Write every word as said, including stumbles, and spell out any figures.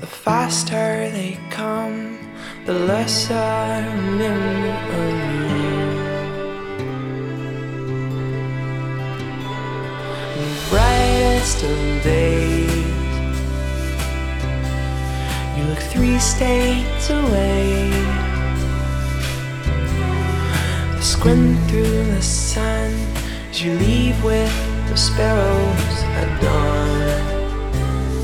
The faster they come, the less I remember of you. The brightest of days, you look three states away. I squint through the sun as you leave with the sparrows at dawn.